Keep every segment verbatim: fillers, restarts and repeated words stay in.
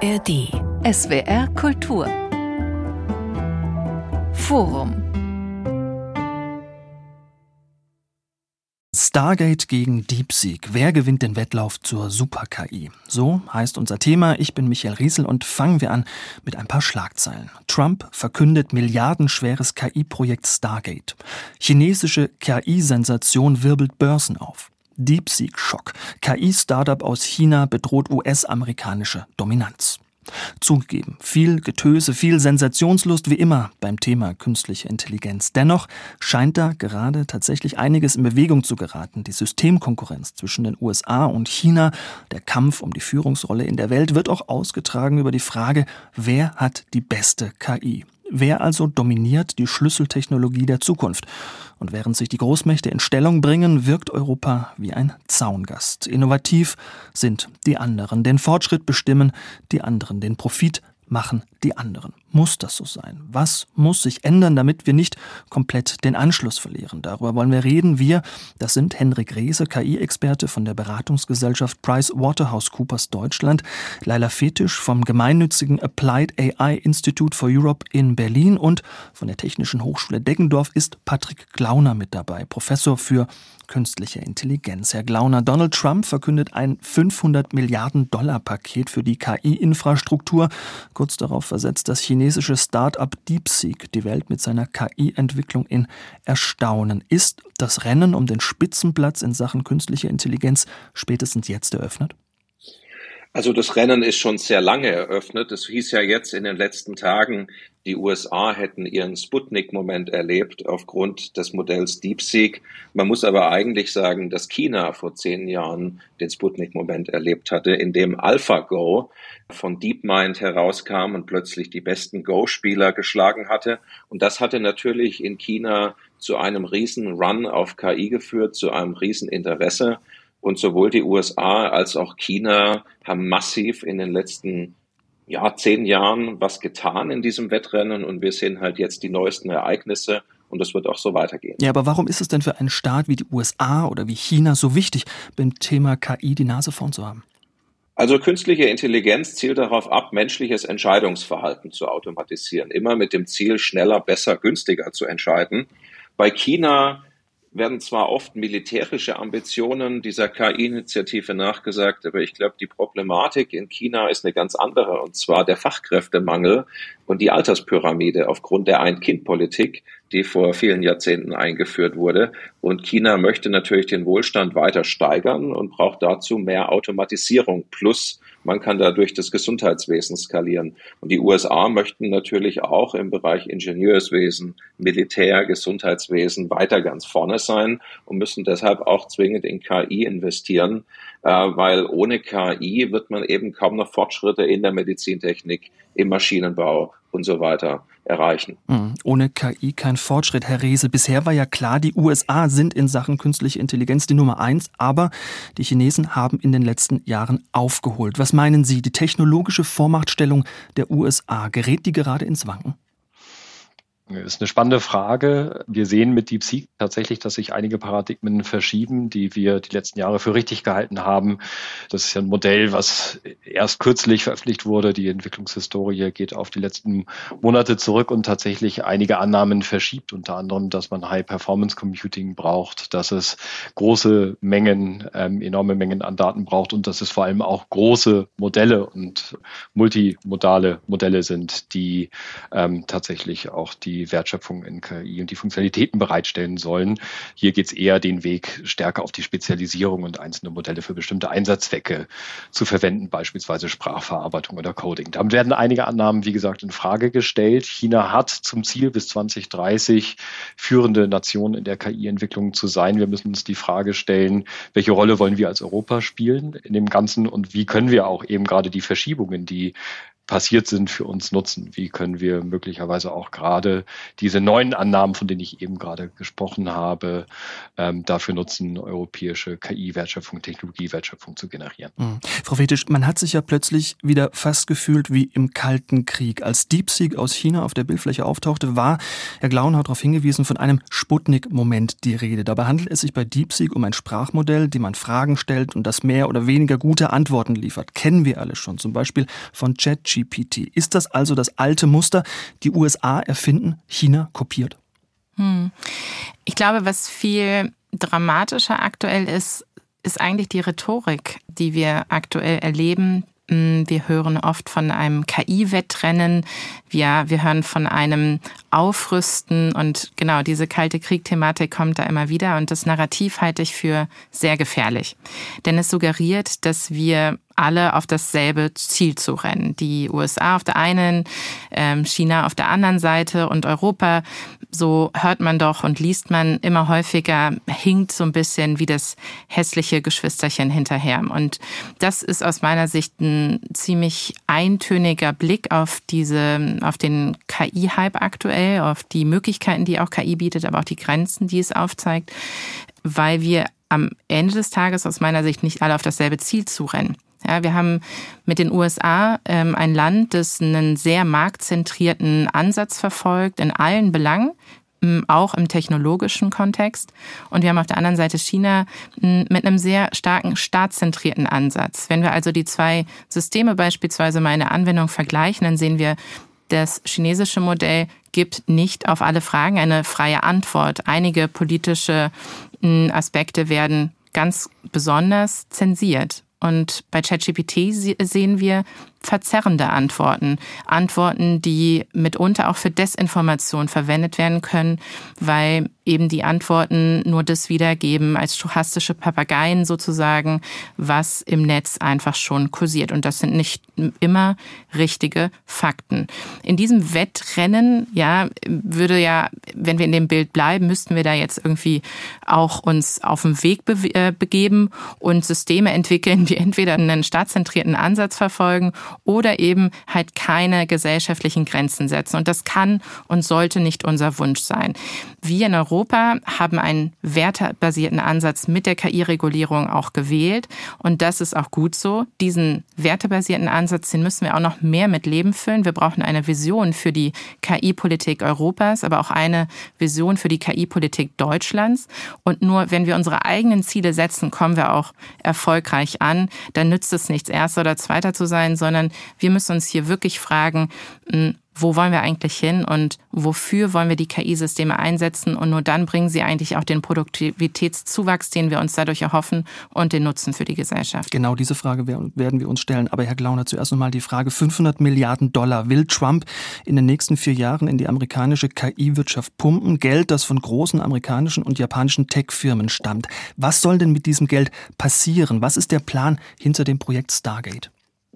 A R D. S W R Kultur. Forum. Stargate gegen DeepSeek. Wer gewinnt den Wettlauf zur Super-K I? So heißt unser Thema. Ich bin Michael Riesel und fangen wir an mit ein paar Schlagzeilen. Trump verkündet milliardenschweres K I-Projekt Stargate. Chinesische K I-Sensation wirbelt Börsen auf. DeepSeek-Schock. K I-Startup aus China bedroht U S-amerikanische Dominanz. Zugegeben, viel Getöse, viel Sensationslust wie immer beim Thema künstliche Intelligenz. Dennoch scheint da gerade tatsächlich einiges in Bewegung zu geraten. Die Systemkonkurrenz zwischen den U S A und China, der Kampf um die Führungsrolle in der Welt wird auch ausgetragen über die Frage, wer hat die beste K I? Wer also dominiert die Schlüsseltechnologie der Zukunft? Und während sich die Großmächte in Stellung bringen, wirkt Europa wie ein Zaungast. Innovativ sind die anderen. Den Fortschritt bestimmen die anderen. Den Profit machen die anderen. Muss das so sein? Was muss sich ändern, damit wir nicht komplett den Anschluss verlieren? Darüber wollen wir reden. Wir, das sind Henrik Reese, K I-Experte von der Beratungsgesellschaft PricewaterhouseCoopers Deutschland, Laila Fetisch vom gemeinnützigen Applied A I Institute for Europe in Berlin und von der Technischen Hochschule Deggendorf ist Patrick Glauner mit dabei, Professor für künstliche Intelligenz. Herr Glauner, Donald Trump verkündet ein fünfhundert Milliarden Dollar Paket für die K I-Infrastruktur. Kurz darauf versetzt das chinesische Start-up DeepSeek die Welt mit seiner K I-Entwicklung in Erstaunen. Ist das Rennen um den Spitzenplatz in Sachen künstliche Intelligenz spätestens jetzt eröffnet? Also das Rennen ist schon sehr lange eröffnet. Es hieß ja jetzt in den letzten Tagen, die U S A hätten ihren Sputnik-Moment erlebt aufgrund des Modells DeepSeek. Man muss aber eigentlich sagen, dass China vor zehn Jahren den Sputnik-Moment erlebt hatte, in dem AlphaGo von DeepMind herauskam und plötzlich die besten Go-Spieler geschlagen hatte. Und das hatte natürlich in China zu einem riesen Run auf K I geführt, zu einem riesen Interesse. Und sowohl die U S A als auch China haben massiv in den letzten ja, zehn Jahren was getan in diesem Wettrennen. Und wir sehen halt jetzt die neuesten Ereignisse. Und das wird auch so weitergehen. Ja, aber warum ist es denn für einen Staat wie die U S A oder wie China so wichtig, beim Thema K I die Nase vorn zu haben? Also künstliche Intelligenz zielt darauf ab, menschliches Entscheidungsverhalten zu automatisieren. Immer mit dem Ziel, schneller, besser, günstiger zu entscheiden. Bei China werden zwar oft militärische Ambitionen dieser K I-Initiative nachgesagt, aber ich glaube, die Problematik in China ist eine ganz andere, und zwar der Fachkräftemangel und die Alterspyramide aufgrund der Ein-Kind-Politik, die vor vielen Jahrzehnten eingeführt wurde. Und China möchte natürlich den Wohlstand weiter steigern und braucht dazu mehr Automatisierung. Plus, man kann dadurch das Gesundheitswesen skalieren. Und die U S A möchten natürlich auch im Bereich Ingenieurswesen, Militär, Gesundheitswesen weiter ganz vorne sein und müssen deshalb auch zwingend in K I investieren, äh, weil ohne K I wird man eben kaum noch Fortschritte in der Medizintechnik, im Maschinenbau und so weiter erreichen. Mhm. Ohne K I kein Fortschritt, Herr Reese. Bisher war ja klar, die U S A sind in Sachen künstliche Intelligenz die Nummer eins, aber die Chinesen haben in den letzten Jahren aufgeholt. Was meinen Sie, die technologische Vormachtstellung der U S A, gerät die gerade ins Wanken? Das ist eine spannende Frage. Wir sehen mit DeepSeek tatsächlich, dass sich einige Paradigmen verschieben, die wir die letzten Jahre für richtig gehalten haben. Das ist ja ein Modell, was erst kürzlich veröffentlicht wurde. Die Entwicklungshistorie geht auf die letzten Monate zurück und tatsächlich einige Annahmen verschiebt, unter anderem, dass man High-Performance-Computing braucht, dass es große Mengen, ähm, enorme Mengen an Daten braucht und dass es vor allem auch große Modelle und multimodale Modelle sind, die ähm, tatsächlich auch die die Wertschöpfung in K I und die Funktionalitäten bereitstellen sollen. Hier geht es eher den Weg stärker auf die Spezialisierung und einzelne Modelle für bestimmte Einsatzzwecke zu verwenden, beispielsweise Sprachverarbeitung oder Coding. Da werden einige Annahmen, wie gesagt, in Frage gestellt. China hat zum Ziel, bis zwanzig dreißig führende Nation in der K I-Entwicklung zu sein. Wir müssen uns die Frage stellen, welche Rolle wollen wir als Europa spielen in dem Ganzen und wie können wir auch eben gerade die Verschiebungen, die passiert sind, für uns nutzen? Wie können wir möglicherweise auch gerade diese neuen Annahmen, von denen ich eben gerade gesprochen habe, ähm, dafür nutzen, europäische K I-Wertschöpfung, Technologiewertschöpfung zu generieren? Mhm. Frau Fetisch, man hat sich ja plötzlich wieder fast gefühlt wie im Kalten Krieg. Als DeepSeek aus China auf der Bildfläche auftauchte, war, Herr Glaun hat darauf hingewiesen, von einem Sputnik-Moment die Rede. Dabei handelt es sich bei DeepSeek um ein Sprachmodell, dem man Fragen stellt und das mehr oder weniger gute Antworten liefert. Kennen wir alle schon, zum Beispiel von ChatGPT. Ist das also das alte Muster, die U S A erfinden, China kopiert? Hm. Ich glaube, was viel dramatischer aktuell ist, ist eigentlich die Rhetorik, die wir aktuell erleben. Wir hören oft von einem K I-Wettrennen, wir, wir hören von einem Aufrüsten und genau diese kalte Krieg-Thematik kommt da immer wieder und das Narrativ halte ich für sehr gefährlich. Denn es suggeriert, dass wir alle auf dasselbe Ziel zu rennen. Die U S A auf der einen, China auf der anderen Seite und Europa, so hört man doch und liest man immer häufiger, hinkt so ein bisschen wie das hässliche Geschwisterchen hinterher. Und das ist aus meiner Sicht ein ziemlich eintöniger Blick auf diese, auf den K I-Hype aktuell, auf die Möglichkeiten, die auch K I bietet, aber auch die Grenzen, die es aufzeigt, weil wir am Ende des Tages aus meiner Sicht nicht alle auf dasselbe Ziel zurennen. Ja, wir haben mit den U S A ähm, ein Land, das einen sehr marktzentrierten Ansatz verfolgt in allen Belangen, ähm, auch im technologischen Kontext. Und wir haben auf der anderen Seite China ähm, mit einem sehr starken staatszentrierten Ansatz. Wenn wir also die zwei Systeme beispielsweise mal in der Anwendung vergleichen, dann sehen wir, das chinesische Modell gibt nicht auf alle Fragen eine freie Antwort. Einige politische ähm, Aspekte werden ganz besonders zensiert. Und bei ChatGPT sehen wir verzerrende Antworten. Antworten, die mitunter auch für Desinformation verwendet werden können, weil eben die Antworten nur das wiedergeben als stochastische Papageien sozusagen, was im Netz einfach schon kursiert. Und das sind nicht immer richtige Fakten. In diesem Wettrennen, ja, würde ja, wenn wir in dem Bild bleiben, müssten wir da jetzt irgendwie auch uns auf den Weg be- begeben und Systeme entwickeln, die entweder einen staatszentrierten Ansatz verfolgen oder eben halt keine gesellschaftlichen Grenzen setzen. Und das kann und sollte nicht unser Wunsch sein. Wir in Europa haben einen wertebasierten Ansatz mit der K I-Regulierung auch gewählt. Und das ist auch gut so. Diesen wertebasierten Ansatz, den müssen wir auch noch mehr mit Leben füllen. Wir brauchen eine Vision für die K I-Politik Europas, aber auch eine Vision für die K I-Politik Deutschlands. Und nur wenn wir unsere eigenen Ziele setzen, kommen wir auch erfolgreich an. Dann nützt es nichts, Erster oder Zweiter zu sein, sondern wir müssen uns hier wirklich fragen, wo wollen wir eigentlich hin und wofür wollen wir die K I-Systeme einsetzen? Und nur dann bringen sie eigentlich auch den Produktivitätszuwachs, den wir uns dadurch erhoffen und den Nutzen für die Gesellschaft. Genau diese Frage werden wir uns stellen. Aber Herr Glauner, zuerst nochmal die Frage, fünfhundert Milliarden Dollar will Trump in den nächsten vier Jahren in die amerikanische K I-Wirtschaft pumpen. Geld, das von großen amerikanischen und japanischen Tech-Firmen stammt. Was soll denn mit diesem Geld passieren? Was ist der Plan hinter dem Projekt Stargate?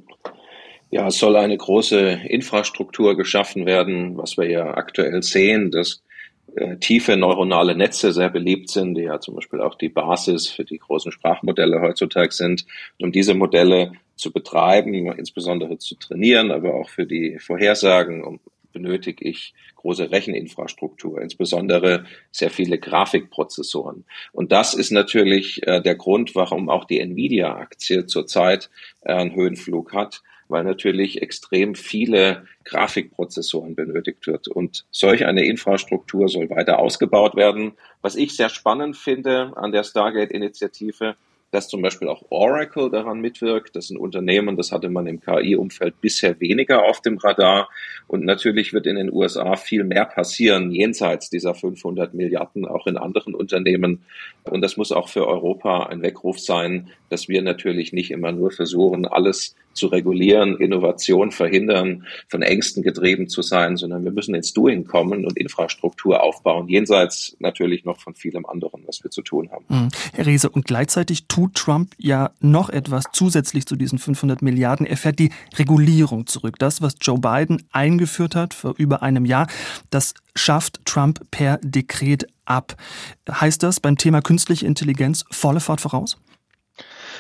Ja, es soll eine große Infrastruktur geschaffen werden, was wir ja aktuell sehen, dass äh, tiefe neuronale Netze sehr beliebt sind, die ja zum Beispiel auch die Basis für die großen Sprachmodelle heutzutage sind. Um diese Modelle zu betreiben, insbesondere zu trainieren, aber auch für die Vorhersagen, um, benötige ich große Recheninfrastruktur, insbesondere sehr viele Grafikprozessoren. Und das ist natürlich äh, der Grund, warum auch die Nvidia-Aktie zurzeit äh, einen Höhenflug hat, weil natürlich extrem viele Grafikprozessoren benötigt wird. Und solch eine Infrastruktur soll weiter ausgebaut werden. Was ich sehr spannend finde an der Stargate-Initiative, dass zum Beispiel auch Oracle daran mitwirkt. Das ist ein Unternehmen, das hatte man im K I-Umfeld bisher weniger auf dem Radar. Und natürlich wird in den U S A viel mehr passieren, jenseits dieser fünfhundert Milliarden, auch in anderen Unternehmen. Und das muss auch für Europa ein Weckruf sein, dass wir natürlich nicht immer nur versuchen, alles zu regulieren, Innovation verhindern, von Ängsten getrieben zu sein, sondern wir müssen ins Doing kommen und Infrastruktur aufbauen, jenseits natürlich noch von vielem anderen, was wir zu tun haben. Mhm. Herr Riese, und gleichzeitig tut Trump ja noch etwas zusätzlich zu diesen fünfhundert Milliarden. Er fährt die Regulierung zurück. Das, was Joe Biden eingeführt hat vor über einem Jahr, das schafft Trump per Dekret ab. Heißt das beim Thema künstliche Intelligenz volle Fahrt voraus?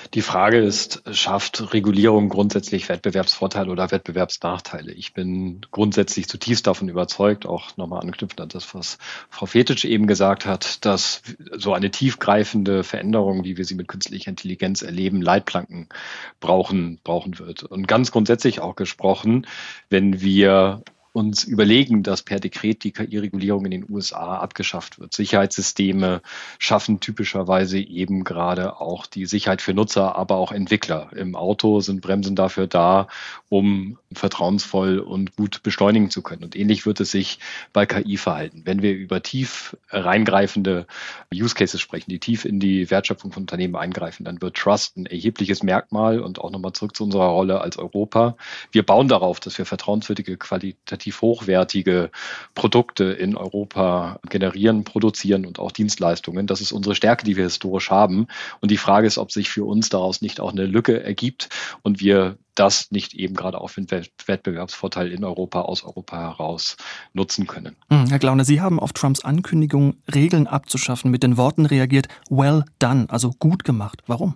Die Frage ist, schafft Regulierung grundsätzlich Wettbewerbsvorteile oder Wettbewerbsnachteile? Ich bin grundsätzlich zutiefst davon überzeugt, auch nochmal anknüpfend an das, was Frau Fetisch eben gesagt hat, dass so eine tiefgreifende Veränderung, wie wir sie mit künstlicher Intelligenz erleben, Leitplanken brauchen, brauchen wird. Und ganz grundsätzlich auch gesprochen, wenn wir uns überlegen, dass per Dekret die K I-Regulierung in den U S A abgeschafft wird. Sicherheitssysteme schaffen typischerweise eben gerade auch die Sicherheit für Nutzer, aber auch Entwickler. Im Auto sind Bremsen dafür da, um vertrauensvoll und gut beschleunigen zu können. Und ähnlich wird es sich bei K I verhalten. Wenn wir über tief reingreifende Use Cases sprechen, die tief in die Wertschöpfung von Unternehmen eingreifen, dann wird Trust ein erhebliches Merkmal und auch nochmal zurück zu unserer Rolle als Europa. Wir bauen darauf, dass wir vertrauenswürdige, qualitativ hochwertige Produkte in Europa generieren, produzieren und auch Dienstleistungen. Das ist unsere Stärke, die wir historisch haben. Und die Frage ist, ob sich für uns daraus nicht auch eine Lücke ergibt und wir das nicht eben gerade auch für den Wettbewerbsvorteil in Europa, aus Europa heraus nutzen können. Herr Glauner, Sie haben auf Trumps Ankündigung, Regeln abzuschaffen, mit den Worten reagiert, well done, also gut gemacht. Warum?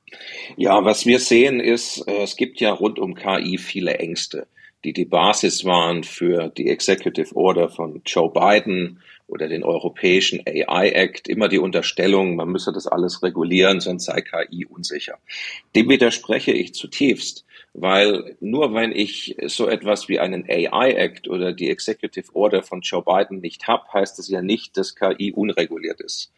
Ja, was wir sehen ist, es gibt ja rund um K I viele Ängste, die die Basis waren für die Executive Order von Joe Biden oder den Europäischen A I Act, immer die Unterstellung, man müsse das alles regulieren, sonst sei K I unsicher. Dem widerspreche ich zutiefst, weil nur wenn ich so etwas wie einen A I Act oder die Executive Order von Joe Biden nicht habe, heißt es ja nicht, dass K I unreguliert ist.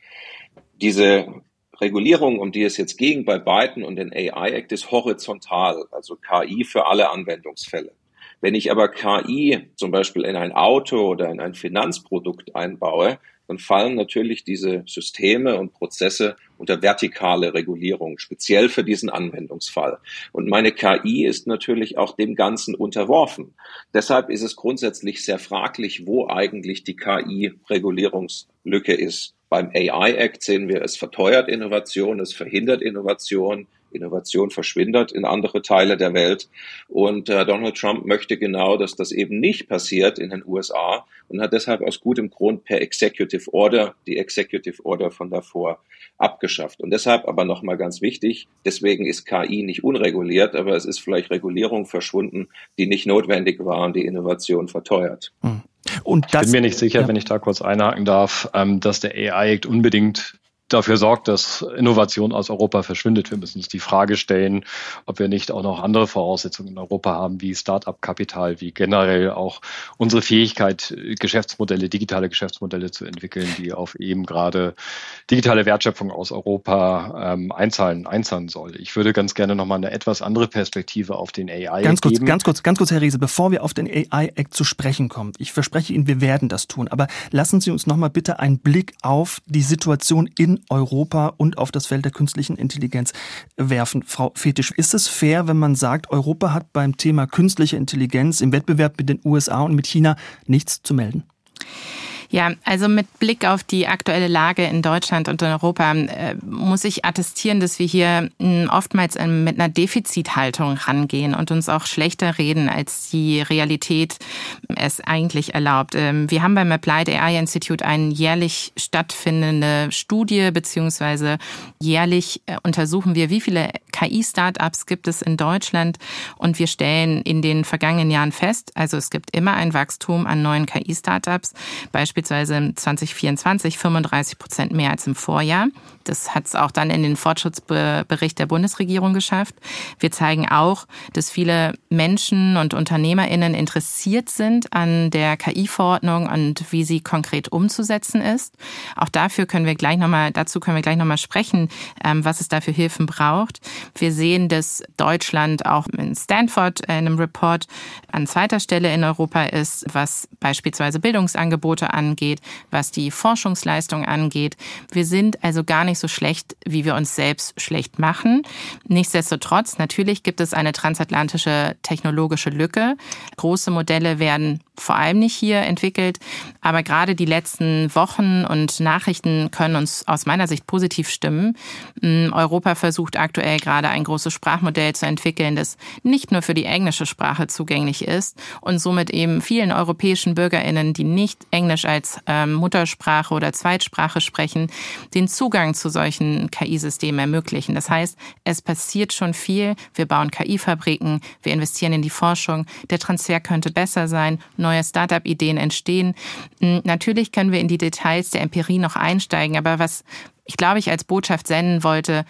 Diese Regulierung, um die es jetzt ging bei Biden und den A I Act, ist horizontal, also K I für alle Anwendungsfälle. Wenn ich aber K I zum Beispiel in ein Auto oder in ein Finanzprodukt einbaue, dann fallen natürlich diese Systeme und Prozesse unter vertikale Regulierung, speziell für diesen Anwendungsfall. Und meine K I ist natürlich auch dem Ganzen unterworfen. Deshalb ist es grundsätzlich sehr fraglich, wo eigentlich die K I-Regulierungslücke ist. Beim A I Act sehen wir, es verteuert Innovation, es verhindert Innovation. Innovation verschwindet in andere Teile der Welt. Und äh, Donald Trump möchte genau, dass das eben nicht passiert in den U S A und hat deshalb aus gutem Grund per Executive Order die Executive Order von davor abgeschafft. Und deshalb aber nochmal ganz wichtig, deswegen ist K I nicht unreguliert, aber es ist vielleicht Regulierung verschwunden, die nicht notwendig war und die Innovation verteuert. Hm. Und das, ich bin mir nicht sicher, ja. wenn ich da kurz einhaken darf, ähm, dass der A I Act unbedingt dafür sorgt, dass Innovation aus Europa verschwindet. Wir müssen uns die Frage stellen, ob wir nicht auch noch andere Voraussetzungen in Europa haben, wie Start-up-Kapital, wie generell auch unsere Fähigkeit, Geschäftsmodelle, digitale Geschäftsmodelle zu entwickeln, die auf eben gerade digitale Wertschöpfung aus Europa ähm, einzahlen, einzahlen soll. Ich würde ganz gerne nochmal eine etwas andere Perspektive auf den A I Act ganz kurz, geben. Ganz kurz, ganz kurz, Herr Riese, bevor wir auf den A I Act zu sprechen kommen. Ich verspreche Ihnen, wir werden das tun. Aber lassen Sie uns nochmal bitte einen Blick auf die Situation in Europa und auf das Feld der künstlichen Intelligenz werfen. Frau Fetisch, ist es fair, wenn man sagt, Europa hat beim Thema künstliche Intelligenz im Wettbewerb mit den U S A und mit China nichts zu melden? Ja, also mit Blick auf die aktuelle Lage in Deutschland und in Europa äh, muss ich attestieren, dass wir hier äh, oftmals äh, mit einer Defizithaltung rangehen und uns auch schlechter reden, als die Realität es eigentlich erlaubt. Ähm, wir haben beim Applied A I Institute eine jährlich stattfindende Studie, beziehungsweise jährlich äh, untersuchen wir, wie viele K I-Startups gibt es in Deutschland, und wir stellen in den vergangenen Jahren fest, also es gibt immer ein Wachstum an neuen K I-Startups, beispielsweise Beispielsweise zwanzig vierundzwanzig fünfunddreißig Prozent mehr als im Vorjahr. Das hat es auch dann in den Fortschrittsbericht der Bundesregierung geschafft. Wir zeigen auch, dass viele Menschen und UnternehmerInnen interessiert sind an der K I-Verordnung und wie sie konkret umzusetzen ist. Auch dafür können wir gleich noch mal, dazu können wir gleich nochmal sprechen, was es da für Hilfen braucht. Wir sehen, dass Deutschland auch in Stanford in einem Report an zweiter Stelle in Europa ist, was beispielsweise Bildungsangebote angeht. angeht, was die Forschungsleistung angeht. Wir sind also gar nicht so schlecht, wie wir uns selbst schlecht machen. Nichtsdestotrotz, natürlich gibt es eine transatlantische technologische Lücke. Große Modelle werden vor allem nicht hier entwickelt. Aber gerade die letzten Wochen und Nachrichten können uns aus meiner Sicht positiv stimmen. Europa versucht aktuell gerade ein großes Sprachmodell zu entwickeln, das nicht nur für die englische Sprache zugänglich ist und somit eben vielen europäischen BürgerInnen, die nicht Englisch als ähm, Muttersprache oder Zweitsprache sprechen, den Zugang zu solchen K I-Systemen ermöglichen. Das heißt, es passiert schon viel. Wir bauen K I-Fabriken, wir investieren in die Forschung. Der Transfer könnte besser sein, neue Start-up-Ideen entstehen. Natürlich können wir in die Details der Empirie noch einsteigen, aber was ich glaube, ich als Botschaft senden wollte,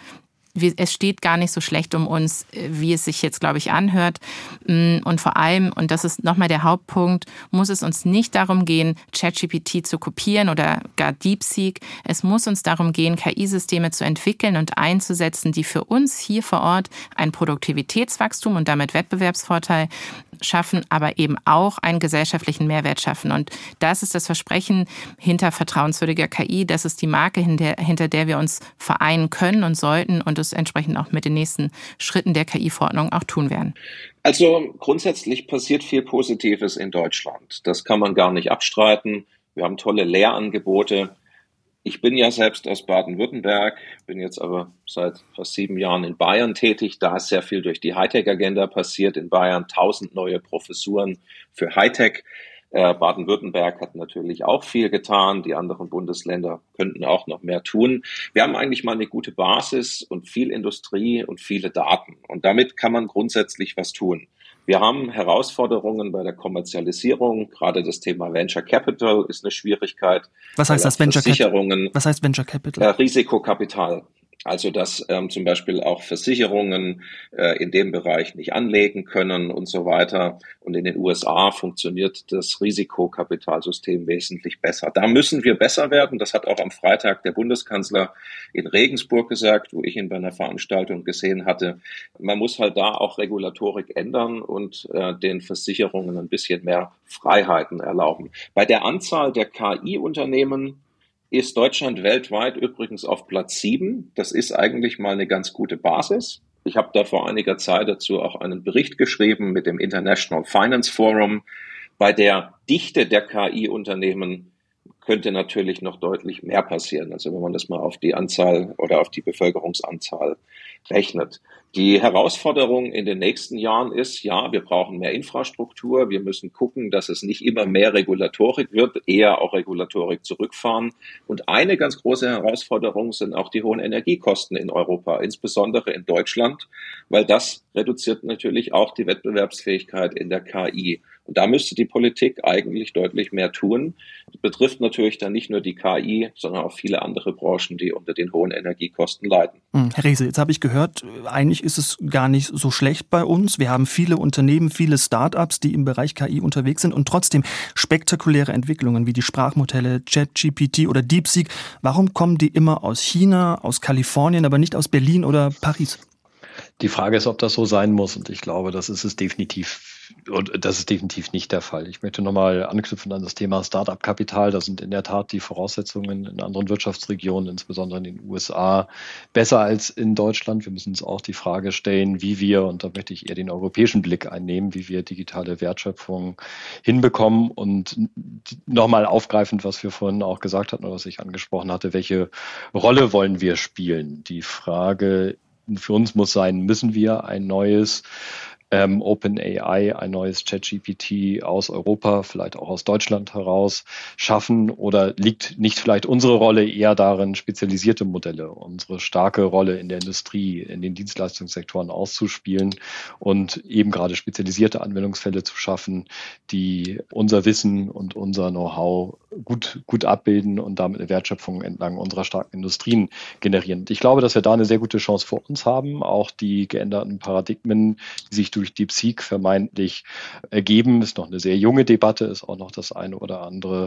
es steht gar nicht so schlecht um uns, wie es sich jetzt, glaube ich, anhört. Und vor allem, und das ist nochmal der Hauptpunkt, muss es uns nicht darum gehen, ChatGPT zu kopieren oder gar DeepSeek. Es muss uns darum gehen, K I-Systeme zu entwickeln und einzusetzen, die für uns hier vor Ort ein Produktivitätswachstum und damit Wettbewerbsvorteil schaffen, aber eben auch einen gesellschaftlichen Mehrwert schaffen. Und das ist das Versprechen hinter vertrauenswürdiger K I. Das ist die Marke, hinter, hinter der wir uns vereinen können und sollten und es entsprechend auch mit den nächsten Schritten der K I-Verordnung auch tun werden. Also grundsätzlich passiert viel Positives in Deutschland. Das kann man gar nicht abstreiten. Wir haben tolle Lehrangebote. Ich bin ja selbst aus Baden-Württemberg, bin jetzt aber seit fast sieben Jahren in Bayern tätig. Da ist sehr viel durch die Hightech-Agenda passiert. In Bayern tausend neue Professuren für Hightech. Äh, Baden-Württemberg hat natürlich auch viel getan. Die anderen Bundesländer könnten auch noch mehr tun. Wir haben eigentlich mal eine gute Basis und viel Industrie und viele Daten. Und damit kann man grundsätzlich was tun. Wir haben Herausforderungen bei der Kommerzialisierung. Gerade das Thema Venture Capital ist eine Schwierigkeit. Was heißt das Venture Capital? Was heißt Venture Capital? Äh, Risikokapital. Also dass ähm, zum Beispiel auch Versicherungen äh, in dem Bereich nicht anlegen können und so weiter. Und in den U S A funktioniert das Risikokapitalsystem wesentlich besser. Da müssen wir besser werden. Das hat auch am Freitag der Bundeskanzler in Regensburg gesagt, wo ich ihn bei einer Veranstaltung gesehen hatte. Man muss halt da auch Regulatorik ändern und äh, den Versicherungen ein bisschen mehr Freiheiten erlauben. Bei der Anzahl der K I-Unternehmen ist Deutschland weltweit übrigens auf Platz sieben. Das ist eigentlich mal eine ganz gute Basis. Ich habe da vor einiger Zeit dazu auch einen Bericht geschrieben mit dem International Finance Forum. Bei der Dichte der K I-Unternehmen könnte natürlich noch deutlich mehr passieren, also wenn man das mal auf die Anzahl oder auf die Bevölkerungsanzahl rechnet. Die Herausforderung in den nächsten Jahren ist, ja, wir brauchen mehr Infrastruktur. Wir müssen gucken, dass es nicht immer mehr Regulatorik wird, eher auch Regulatorik zurückfahren. Und eine ganz große Herausforderung sind auch die hohen Energiekosten in Europa, insbesondere in Deutschland, weil das reduziert natürlich auch die Wettbewerbsfähigkeit in der K I. Und da müsste die Politik eigentlich deutlich mehr tun. Das betrifft natürlich dann nicht nur die K I, sondern auch viele andere Branchen, die unter den hohen Energiekosten leiden. Herr Riese, jetzt habe ich gehört, eigentlich ist es gar nicht so schlecht bei uns. Wir haben viele Unternehmen, viele Start-ups, die im Bereich K I unterwegs sind und trotzdem spektakuläre Entwicklungen wie die Sprachmodelle ChatGPT oder DeepSeek. Warum kommen die immer aus China, aus Kalifornien, aber nicht aus Berlin oder Paris? Die Frage ist, ob das so sein muss. Und ich glaube, das ist es definitiv, und das ist definitiv nicht der Fall. Ich möchte nochmal anknüpfen an das Thema Start-up-Kapital. Da sind in der Tat die Voraussetzungen in anderen Wirtschaftsregionen, insbesondere in den U S A, besser als in Deutschland. Wir müssen uns auch die Frage stellen, wie wir, und da möchte ich eher den europäischen Blick einnehmen, wie wir digitale Wertschöpfung hinbekommen. Und nochmal aufgreifend, was wir vorhin auch gesagt hatten oder was ich angesprochen hatte, welche Rolle wollen wir spielen? Die Frage für uns muss sein, müssen wir ein neues ähm, OpenAI, ein neues ChatGPT aus Europa, vielleicht auch aus Deutschland heraus schaffen? Oder liegt nicht vielleicht unsere Rolle eher darin, spezialisierte Modelle, unsere starke Rolle in der Industrie, in den Dienstleistungssektoren auszuspielen und eben gerade spezialisierte Anwendungsfälle zu schaffen, die unser Wissen und unser Know-how gut, gut abbilden und damit eine Wertschöpfung entlang unserer starken Industrien generieren. Ich glaube, dass wir da eine sehr gute Chance vor uns haben. Auch die geänderten Paradigmen, die sich durch DeepSeek vermeintlich ergeben, ist noch eine sehr junge Debatte, ist auch noch das eine oder andere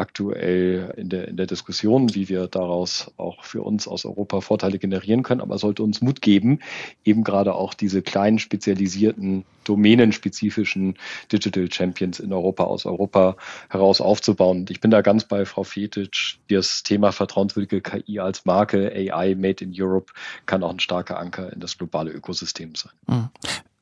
aktuell in der, in der Diskussion, wie wir daraus auch für uns aus Europa Vorteile generieren können. Aber es sollte uns Mut geben, eben gerade auch diese kleinen spezialisierten, domänenspezifischen Digital Champions in Europa aus Europa heraus aufzubauen. Und ich bin da ganz bei Frau Fetisch. Das Thema vertrauenswürdige K I als Marke, A I Made in Europe, kann auch ein starker Anker in das globale Ökosystem sein. Mhm.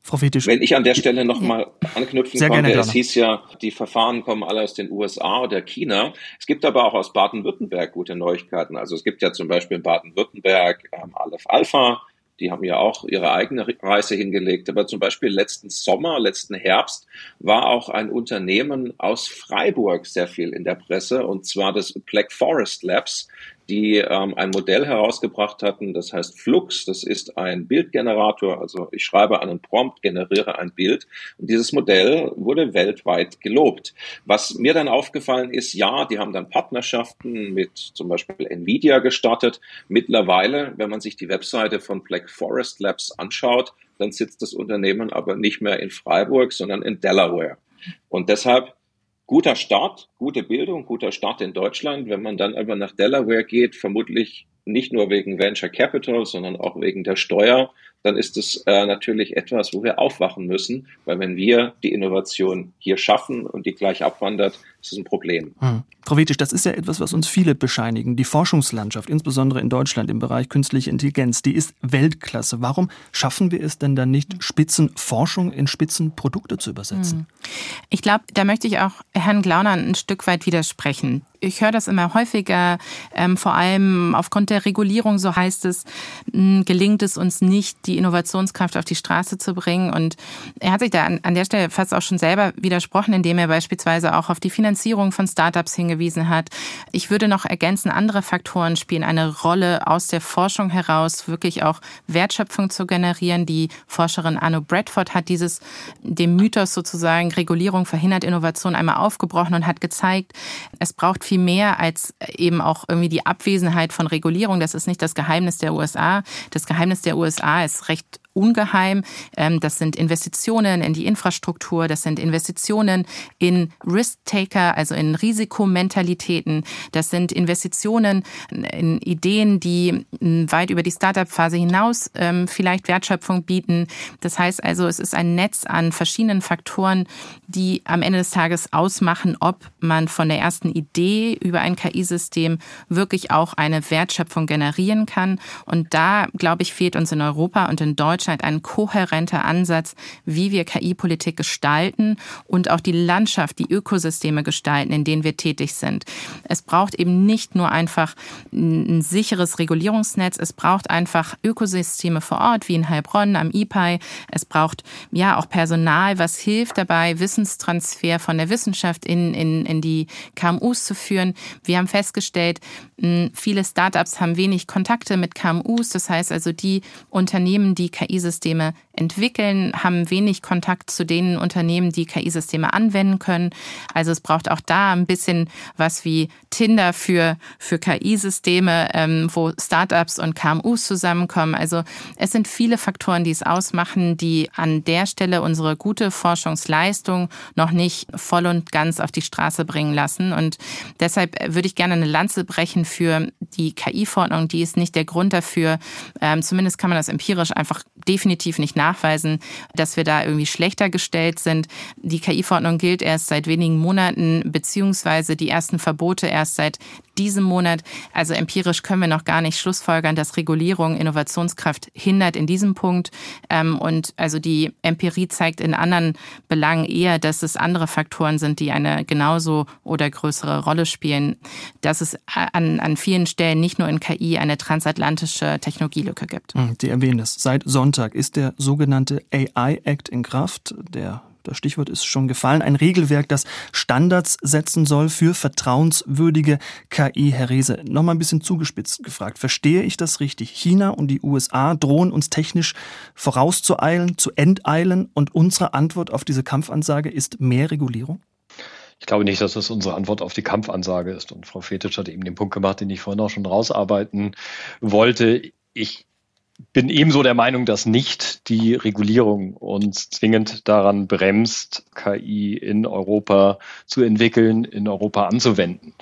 Frau Fetisch. Wenn ich an der Stelle nochmal anknüpfen Sehr konnte, gerne, es hieß ja, die Verfahren kommen alle aus den U S A oder China. Es gibt aber auch aus Baden-Württemberg gute Neuigkeiten. Also es gibt ja zum Beispiel in Baden-Württemberg ähm, Aleph Alpha, die haben ja auch ihre eigene Reise hingelegt. Aber zum Beispiel letzten Sommer, letzten Herbst war auch ein Unternehmen aus Freiburg sehr viel in der Presse, und zwar das Black Forest Labs, die ähm, ein Modell herausgebracht hatten, das heißt Flux. Das ist ein Bildgenerator, also ich schreibe einen Prompt, generiere ein Bild, und dieses Modell wurde weltweit gelobt. Was mir dann aufgefallen ist, ja, die haben dann Partnerschaften mit zum Beispiel Nvidia gestartet. Mittlerweile, wenn man sich die Webseite von Black Forest Labs anschaut, dann sitzt das Unternehmen aber nicht mehr in Freiburg, sondern in Delaware. Und deshalb guter Start, gute Bildung, guter Start in Deutschland. Wenn man dann aber nach Delaware geht, vermutlich nicht nur wegen Venture Capital, sondern auch wegen der Steuer, dann ist es äh, natürlich etwas, wo wir aufwachen müssen, weil wenn wir die Innovation hier schaffen und die gleich abwandert, ist es ein Problem. Hm. Frau Wetisch, das ist ja etwas, was uns viele bescheinigen. Die Forschungslandschaft, insbesondere in Deutschland im Bereich künstliche Intelligenz, die ist Weltklasse. Warum schaffen wir es denn dann nicht, Spitzenforschung in Spitzenprodukte zu übersetzen? Ich glaube, da möchte ich auch Herrn Glauner ein Stück weit widersprechen. Ich höre das immer häufiger, ähm, vor allem aufgrund der Regulierung, so heißt es, mh, gelingt es uns nicht, die Innovationskraft auf die Straße zu bringen. Und er hat sich da an, an der Stelle fast auch schon selber widersprochen, indem er beispielsweise auch auf die Finanzierung von Startups hingewiesen hat. Ich würde noch ergänzen, andere Faktoren spielen eine Rolle, aus der Forschung heraus wirklich auch Wertschöpfung zu generieren. Die Forscherin Anu Bradford hat dieses, dem Mythos sozusagen, Regulierung verhindert Innovation, einmal aufgebrochen und hat gezeigt, es braucht viel mehr als eben auch irgendwie die Abwesenheit von Regulierung. Das ist nicht das Geheimnis der U S A. Das Geheimnis der U S A ist recht ungeheim. Das sind Investitionen in die Infrastruktur, das sind Investitionen in Risk-Taker, also in Risikomentalitäten. Das sind Investitionen in Ideen, die weit über die Start-up-Phase hinaus ähm, vielleicht Wertschöpfung bieten. Das heißt also, es ist ein Netz an verschiedenen Faktoren, die am Ende des Tages ausmachen, ob man von der ersten Idee über ein K I-System wirklich auch eine Wertschöpfung generieren kann. Und da, glaube ich, fehlt uns in Europa und in Deutschland ein kohärenter Ansatz, wie wir K I-Politik gestalten und auch die Landschaft, die Ökosysteme gestalten, in denen wir tätig sind. Es braucht eben nicht nur einfach ein sicheres Regulierungsnetz, es braucht einfach Ökosysteme vor Ort, wie in Heilbronn am I P A I. Es braucht ja auch Personal, was hilft dabei, Wissenstransfer von der Wissenschaft in, in, in die K M Us zu führen. Wir haben festgestellt, viele Startups haben wenig Kontakte mit K M Us. Das heißt also, die Unternehmen, die K I-Systeme entwickeln, haben wenig Kontakt zu den Unternehmen, die K I-Systeme anwenden können. Also es braucht auch da ein bisschen was wie Tinder für, für K I-Systeme, ähm, wo Startups und K M Us zusammenkommen. Also es sind viele Faktoren, die es ausmachen, die an der Stelle unsere gute Forschungsleistung noch nicht voll und ganz auf die Straße bringen lassen. Und deshalb würde ich gerne eine Lanze brechen für die K I-Verordnung. Die ist nicht der Grund dafür. Ähm, zumindest kann man das empirisch einfach definitiv nicht nachweisen, dass wir da irgendwie schlechter gestellt sind. Die K I-Verordnung gilt erst seit wenigen Monaten, beziehungsweise die ersten Verbote erst seit diesem Monat. Also empirisch können wir noch gar nicht schlussfolgern, dass Regulierung Innovationskraft hindert in diesem Punkt. Und also die Empirie zeigt in anderen Belangen eher, dass es andere Faktoren sind, die eine genauso oder größere Rolle spielen. Dass es an, an vielen Stellen nicht nur in K I eine transatlantische Technologielücke gibt. Sie erwähnen es. Seit Sonntag ist der sogenannte A I-Act in Kraft. Der Das Stichwort ist schon gefallen. Ein Regelwerk, das Standards setzen soll für vertrauenswürdige K I. Herr Reese, noch mal ein bisschen zugespitzt gefragt. Verstehe ich das richtig? China und die U S A drohen uns technisch vorauszueilen, zu enteilen, und unsere Antwort auf diese Kampfansage ist mehr Regulierung? Ich glaube nicht, dass das unsere Antwort auf die Kampfansage ist. Und Frau Fetisch hat eben den Punkt gemacht, den ich vorhin auch schon rausarbeiten wollte. Ich bin ebenso der Meinung, dass nicht die Regulierung uns zwingend daran bremst, K I in Europa zu entwickeln, in Europa anzuwenden.